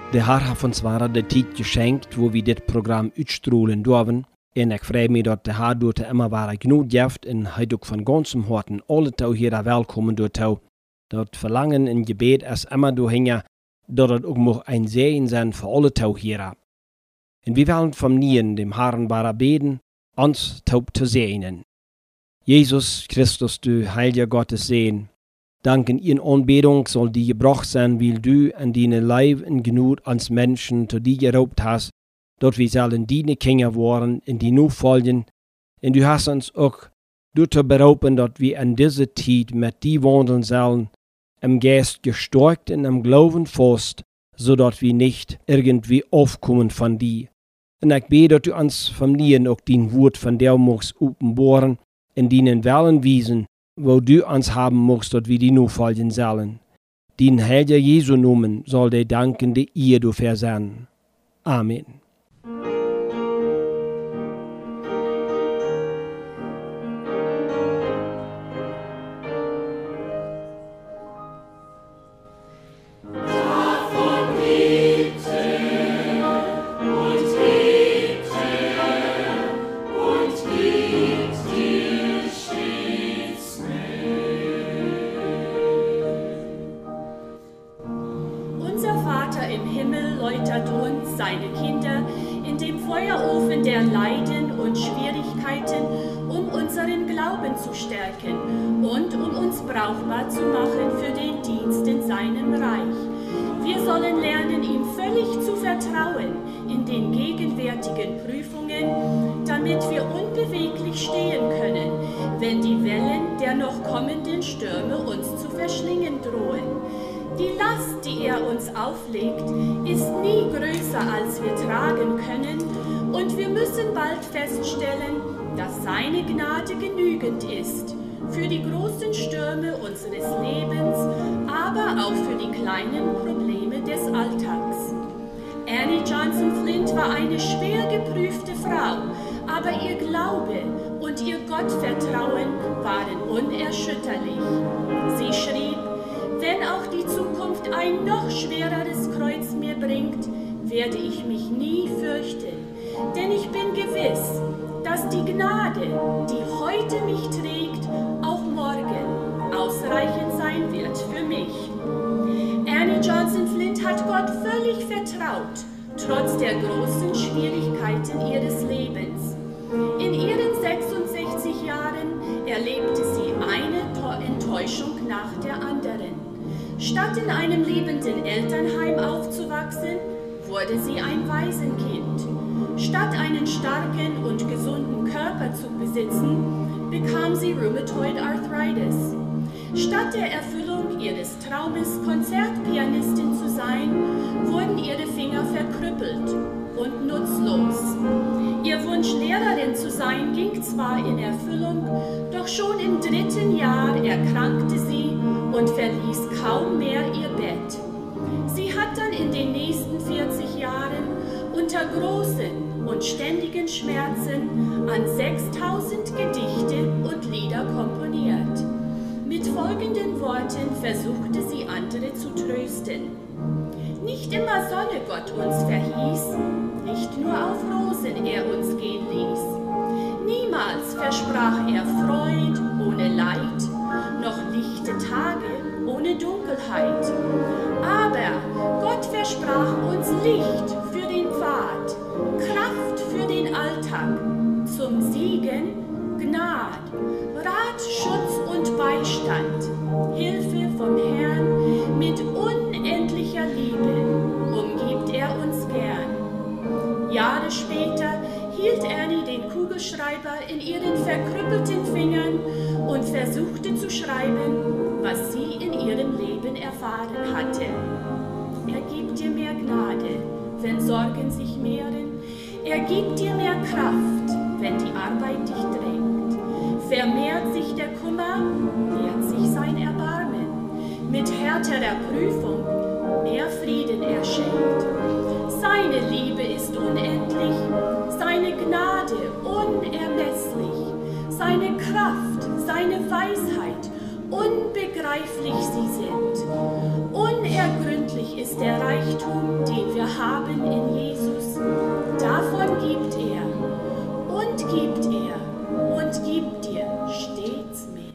De Herr hat uns zwar de tijd geschenkt, wo wir dit Programm uitstrahlen dürfen. En ik vrees me dat de Herr dort immer waar genoeg geeft en hij ook van ganzem harten alle touw hier welkom door touw. Dat verlangen en gebed is immer doorhingen, dat het ook mag een zegen zijn voor alle touw hier. En we willen van nien dem Herrn bara beden, ons touw te zegenen. Jesus Christus, du heiliger Gottes Sehen, dank in Ihren Anbetung soll die gebracht sein, weil du an deine Leib und Genut als Menschen zu dir geraubt hast, dort wir sollen deine Kinder worden, in die nu folgen, und du hast uns auch dazu berauben, dass wir an dieser Zeit mit dir wandeln sollen, im Geist gestärkt und im Glauben fest, so dass wir nicht irgendwie aufkommen von dir. Und ich bete, dass du uns vom Lien auch dein Wort von dir magst offenbaren, in deinen Wellen wiesen, wo du uns haben magst, dass wir die nu folgen sollen. Den Heilige Jesu Namen soll der dankende ihr dafür sein. Amen. Seine Kinder in dem Feuerofen der Leiden und Schwierigkeiten, um unseren Glauben zu stärken und um uns brauchbar zu machen für den Dienst in seinem Reich. Wir sollen lernen, ihm völlig zu vertrauen in den gegenwärtigen Prüfungen, damit wir unbeweglich stehen können, wenn die Wellen der noch kommenden Stürme uns zu verschlingen drohen. Die Last, die er uns auflegt, ist nie größer, als wir tragen können, und wir müssen bald feststellen, dass seine Gnade genügend ist für die großen Stürme unseres Lebens, aber auch für die kleinen Probleme des Alltags. Annie Johnson Flint war eine schwer geprüfte Frau, aber ihr Glaube und ihr Gottvertrauen waren unerschütterlich. Sie schrieb: Wenn auch die Zukunft ein noch schwereres Kreuz mir bringt, werde ich mich nie fürchten, denn ich bin gewiss, dass die Gnade, die heute mich trägt, auch morgen ausreichend sein wird für mich. Annie Johnson Flint hat Gott völlig vertraut, trotz der großen Schwierigkeiten ihres Lebens. In ihren 66 Jahren erlebte sie eine Enttäuschung nach der anderen. Statt in einem liebenden Elternheim aufzuwachsen, wurde sie ein Waisenkind. Statt einen starken und gesunden Körper zu besitzen, bekam sie Rheumatoid Arthritis. Statt der Erfüllung ihres Traumes, Konzertpianistin zu sein, wurden ihre Finger verkrüppelt und nutzlos. Ihr Wunsch, Lehrerin zu sein, ging zwar in Erfüllung, doch schon im 3. Jahr erkrankte sie und verließ kaum mehr ihr Bett. Sie hat dann in den nächsten 40 Jahren unter großen und ständigen Schmerzen an 6000 Gedichte und Lieder komponiert. Mit folgenden Worten versuchte sie, andere zu trösten. Nicht immer Sonne Gott uns verhieß, nicht nur auf Rosen er uns gehen ließ. Niemals versprach er Freud ohne Leid, noch lichte Tage ohne Dunkelheit. Aber Gott versprach uns Licht für den Pfad, Kraft für den Alltag, zum Siegen Gnad, Rat, Schutz und Beistand, Hilfe vom Herrn, mit unendlicher Liebe umgibt er uns gern. Jahre später hielt Annie den Kugelschreiber in ihren verkrüppelten Fingern und versuchte zu schreiben, was sie in ihrem Leben erfahren hatte. Er gibt dir mehr Gnade, wenn Sorgen sich mehren. Er gibt dir mehr Kraft, wenn die Arbeit dich drängt. Vermehrt sich der Kummer, mehrt sich sein Erbarmen. Mit härterer Prüfung mehr Frieden er schenkt. Seine Liebe ist unendlich, seine Gnade unermesslich, seine Kraft, seine Weisheit, unbegreiflich sie sind. Unergründlich ist der Reichtum, den wir haben in Jesus, davon gibt er und gibt er und gibt dir stets mehr.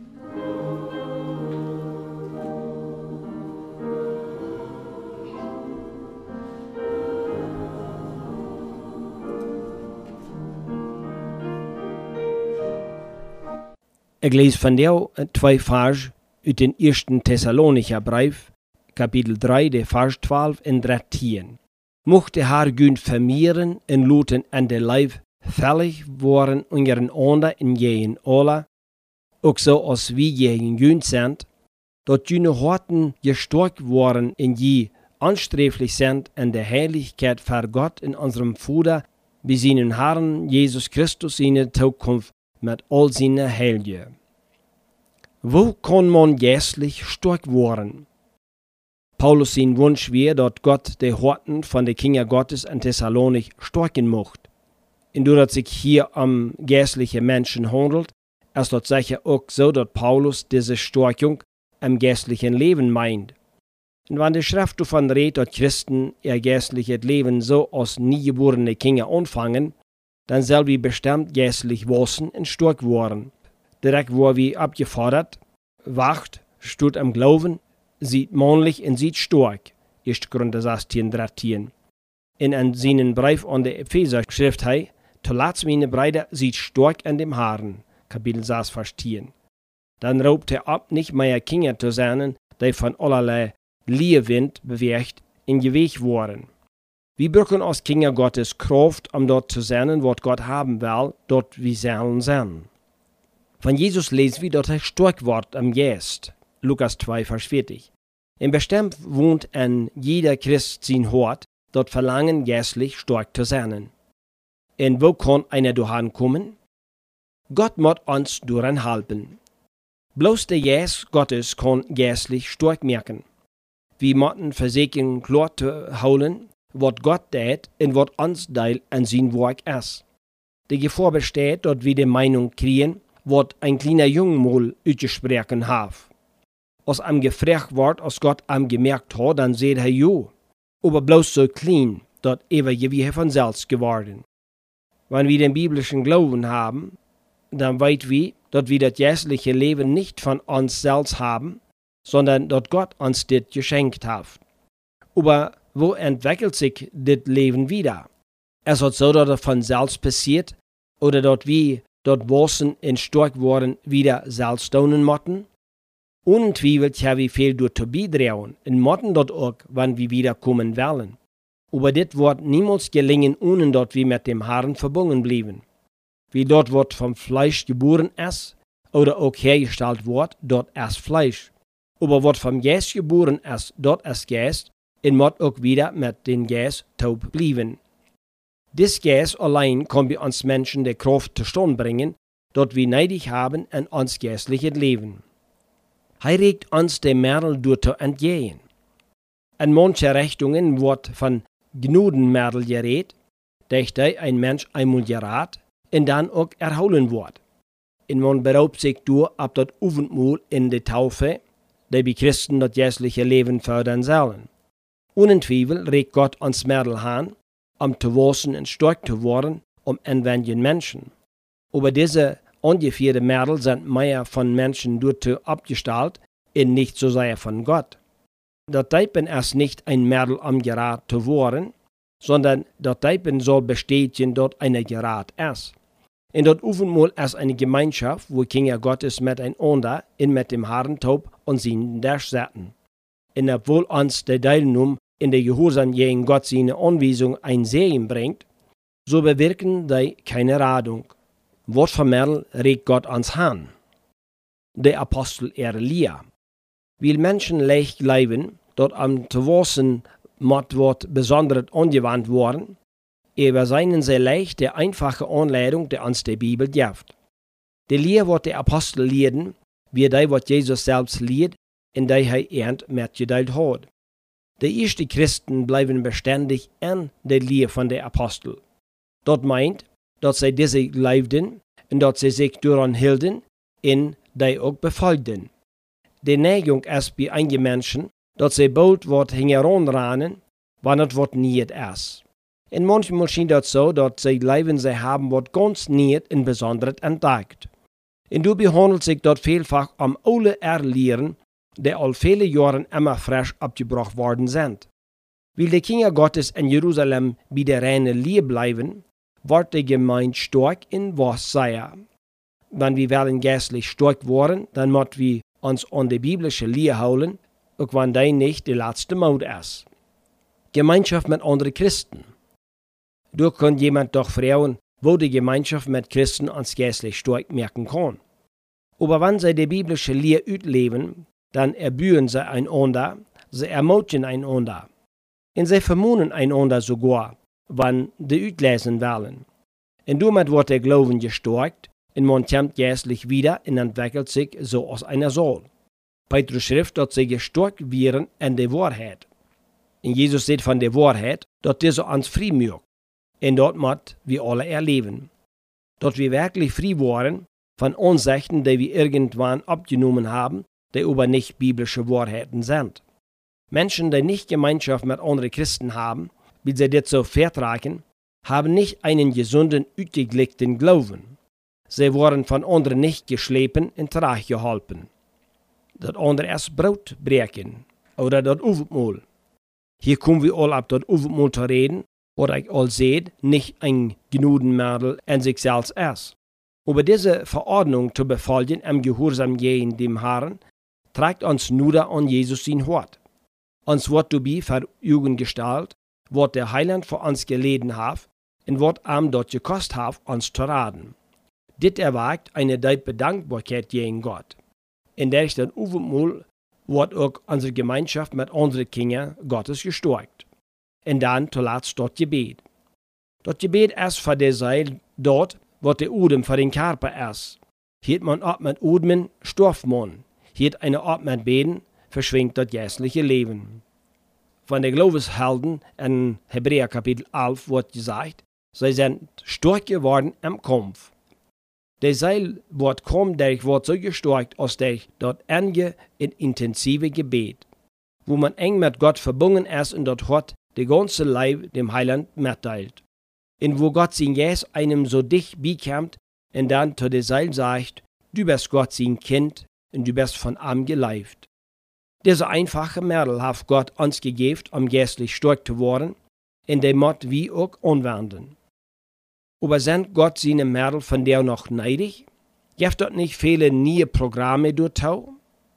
Ik lees van jou 2 vers uit den 1. Thessalonicher Brief, Kapitel 3, de vers 12 en 13. Mochte haar Gud vermehren en loten aan de lijf veilig worden unseren onder in jeen alle, ook zo als wie jeen Gud zijn, dat jene harten gestorkt worden en je anstreblich sind en de heiligkeit voor God in unserem Vater, bij zijn Herrn Jesus Christus in de toekomst met al zijn Heilige. Wo kann man geistlich stark worden? Paulus sein Wunsch war, dat Gott die Harten von den Kindern Gottes in Thessalonik stärken mocht. Und doordat sich hier geistliche Menschen handelt, ist das sicher auch so, dass Paulus diese Stärkung im geistlichen Leben meint. Und wenn die Schrift davon redet, dass Christen ihr geistliches Leben so als niegeborene Kinder anfangen, dann soll wir bestimmt geistlich wachsen und stark werden. Direkt wo wir abgefordert, wacht, steht am Glauben, sieht männlich und sieht stark. 1. Korinther 16, 13. Und in seinen Brief an die Epheser schrift er, zuletzt meine Brüder, sieht stark an dem Herrn. Kapitel 6, Vers 10. Dann raubt er ab, nicht mehr Kinder zu sein, die von allerlei Lehrwind bewegt in Geweg waren. Wir brauchen als Kinder Gottes Kraft, dort zu sein, was Gott haben will, dort wir sollen sein. Von Jesus lesen wir, dass er stark wird am Geist. Lukas 2, Vers 40. Und bestimmt wohnt an jeder Christ sein Hort, dort verlangen geistlich stark zu sein. Und wo kann einer dahin kommen? Gott muss uns daran helfen. Bloß der Geist Gottes kann geistlich stark merken. Wir müssen versuchen, klar zu holen, was Gott tät und was uns Teil an sein Werk ist. Die Gefahr besteht, dass wir die Meinung kriegen, was ein kleiner Junge mal ausgesprochen hat. Als ihm gefragt wird, als Gott ihm gemerkt hat, dann sagt er ja, aber bloß so klein, dass ewig von selbst geworden. Wenn wir den biblischen Glauben haben, dann weit wir, dass wir das geistliche Leben nicht von uns selbst haben, sondern dass Gott uns das geschenkt hat. Aber wo entwickelt sich das Leben wieder? Ist es so, dass es von selbst passiert, oder dass wir dort wachsen und stark worden wieder selbst tun müssen? Unzweifelt haben wir viel dazu beitragen und müssen dort auch, wenn wir wiederkommen wollen. Aber das wird niemals gelingen, ohne dass wir mit dem Herrn verbunden bleiben. Wie dort wird vom Fleisch geboren ist, oder auch hergestellt wird, dort ist Fleisch. Aber was vom Geist geboren ist, dort ist Geist, und muss auch wieder mit dem Geist taub bleiben. Dies Geist allein kann bei uns Menschen die Kraft zustande bringen, dort wir neidig haben an uns geistliches Leben. Er regt uns dem Mädel durch entgehen. In manchen Richtungen wird von Gnadenmädel geredet, dass ein Mensch einmal gerät und dann auch erholen wird. Und man beraubt sich durch ab das Abendmahl in der Taufe, die bei Christen das geistliche Leben fördern sollen. Ohne Zweifel regt Gott uns Mädel an, zu wachsen und stark zu werden, anwendenden Menschen. Aber diese ungefähre Mädel sind mehr von Menschen dazu abgestellt und nicht so sehr von Gott. Das Typen ist nicht ein Mädel Gerät zu werden, sondern das Typen soll bestätigen, dass eine Gerät ist. Und das Abendmahl ist eine Gemeinschaft, wo Kinder Gottes miteinander und mit dem Herrn taub und seinen Tisch setzen. Und obwohl uns der Teilnahme in der Gehorsam gegen Gott seine Anweisung ein Segen bringt, so bewirken die keine Radung. Was für Mädel regt Gott uns an? Der Apostel Elia. Weil Menschen leicht leben, dort am zu wachsen, wird besonders angewandt worden, überseien sie leicht der einfache Anleitung, die uns die Bibel gibt. Die Lehre, was der Apostel lehrten, wie die, was Jesus selbst lehrt, in der er ernt mitgeteilt hat. Die ersten Christen bleiben beständig an der Lehre von der Apostel. Dort meint, dass sie diese lebten und dass sie sich daran hielten und die auch befolgten. Die Neigung ist bei einigen Menschen, dass sie bald heranrennen wann het wat niet is. En manchmal schien dat so, dat zij leven zij haben wat ganz niet in bijzonder entdeckt. En du behandelt zich dat veelvach om oude erleren, die al vele jaren immer frisch abgebracht worden zijn. Weil de Kinder Gottes in Jerusalem bij de reine Leer blijven, wordt de Gemeinde stark in was zijn. Wenn wir willen geistlich stark worden, dann müssen wir uns an die biblische Leer houden, auch wenn die nicht die letzte Mode ist. Gemeinschaft mit anderen Christen. Du kann jemand doch fragen, wo die Gemeinschaft mit Christen uns geistlich stark merken kann. Aber wenn sie die biblische Leer utleben, dann erbühen sie einander, sie ermutigen einander. Und sie vermuten einander sogar, wenn die utlesen wollen. Und damit wird der Glauben gestärkt, und man kommt geistlich wieder und entwickelt sich so als einer soll. Petrus schrift, dass sie gestärkt werden in der Wahrheit. Und Jesus sagt von der Wahrheit, dass diese uns frei macht. Und dort müssen wir alle erleben. Dass wir wirklich frei waren von Ansichten, die wir irgendwann abgenommen haben, die aber nicht biblische Wahrheiten sind. Menschen, die nicht Gemeinschaft mit anderen Christen haben, wie sie das so vertragen, haben nicht einen gesunden, ausgeglickten Glauben. Sie wurden von anderen nicht geschlepen und geholpen. Das andere ist Brotbreken oder das Abendmahl. Hier kommen wir all ab das Abendmahl zu reden, oder ich all seht, nicht ein Gnadenmittel in sich selbst ist. Aber diese Verordnung zu befolgen im Gehorsam gegen dem Herrn, trägt uns nur an Jesus sein Wort. Uns wird dabei vor Augen gestellt, was der Heiland für uns geleden hat und was ihm dort gekostet hat, uns zu raten. Dit erweckt eine tiefe Dankbarkeit gegen Gott. In der das Abendmahl wird auch unsere Gemeinschaft mit anderen Kindern Gottes gestärkt. Und dann zuletzt das Gebet. Das Gebet ist für die Seele dort, was der Odem für den Körper ist. Hielt man ab mit Odmen, stirbt man. Hielt eine ab mit Beten, verschwindet das geistliche Leben. Von den Glaubenshelden in Hebräer Kapitel 11 wird gesagt, sie sind stark geworden im Kampf. Die Seele wird kaum durch wird so gestärkt als durch das enge und intensive Gebet, wo man eng mit Gott verbunden ist und dort hat die ganze Leib dem Heiland mitteilt. Und wo Gott sein Geist einem so dicht bekommt und dann zu der Seele sagt, du bist Gott sein Kind und du bist von ihm geleift. Diese einfache Mittel hat Gott uns gegeben, um geistlich stark zu werden, und die müssen wir auch anwenden. Aber sind Gott seine Mittel von der noch neidig? Gibt dort nicht viele neue Programme dorthin?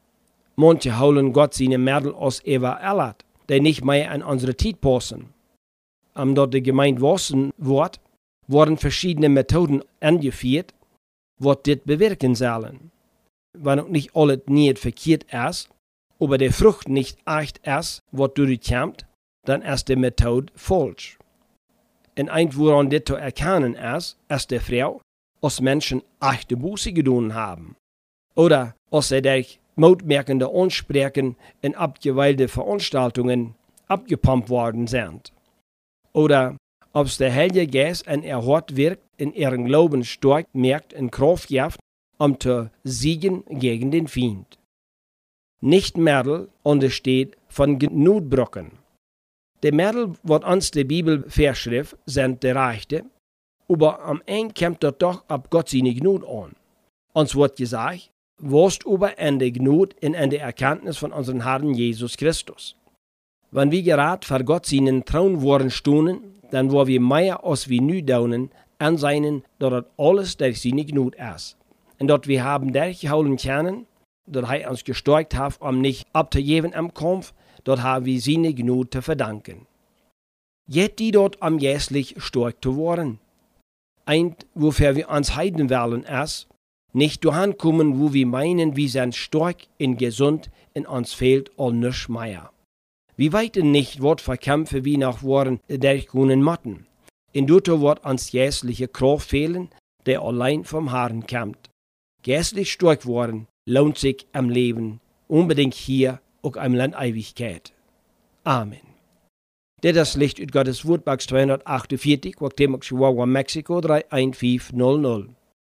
Manche holen Gott seine Mittel aus überallt, die nicht mehr an unsere Zeit passen. Dort die Gemeinde wissen wird, wurden verschiedene Methoden angeführt, was das bewirken sollen. Wenn auch nicht alles nicht verkehrt ist, aber die Frucht nicht echt ist, was durchkommt, dann ist die Methode falsch. Und ein, woran das zu erkennen ist die Frau, als Menschen echte Buße getan haben. Oder als sie durch mutmerkende Ansprechen in abgeweilte Veranstaltungen abgepumpt worden sind. Oder ob der Heilige Geist in ihr Hort wirkt, in ihren Glauben stark merkt und Kraft gibt, um zu siegen gegen den Feind. Nicht Mittel untersteht von Gnutbrücken. Die Mittel, was uns die Bibel verschrift, sind die Rechte, aber am Ende kommt das doch ab Gott seine Gnut an. Uns wird gesagt, wost aber in der Gnut und in der Erkenntnis von unserem Herrn Jesus Christus. Wenn wir gerade vor Gott seinen Thron worden stunden, dann wollen wir mehr als wir nu daunen, anseinen, dass das alles durch seine Gnut ist. Und dass wir haben durchgeholen können, dass er uns gestärkt hat, um nicht abzugeben im Kampf, dort haben wir seine Gnut zu verdanken. Jetzt die dort am geistlich stark zu werden. Ein, wofür wir uns heiden wollen, ist, nicht dahin kommen, wo wir meinen, wir sind stark und gesund, und uns fehlt all nichts mehr. Wir weiten nicht, was für Kämpfe wir noch waren, durchgehen müssen. Und dort wird uns geistliche Kraft fehlen, der allein vom Herrn kommt. Geistlich stark worden lohnt sich am Leben, unbedingt hier, auch am Land Ewigkeit. Amen. Das Licht aus Gottes Wort, Box 248, Chihuahua, Mexiko 31500.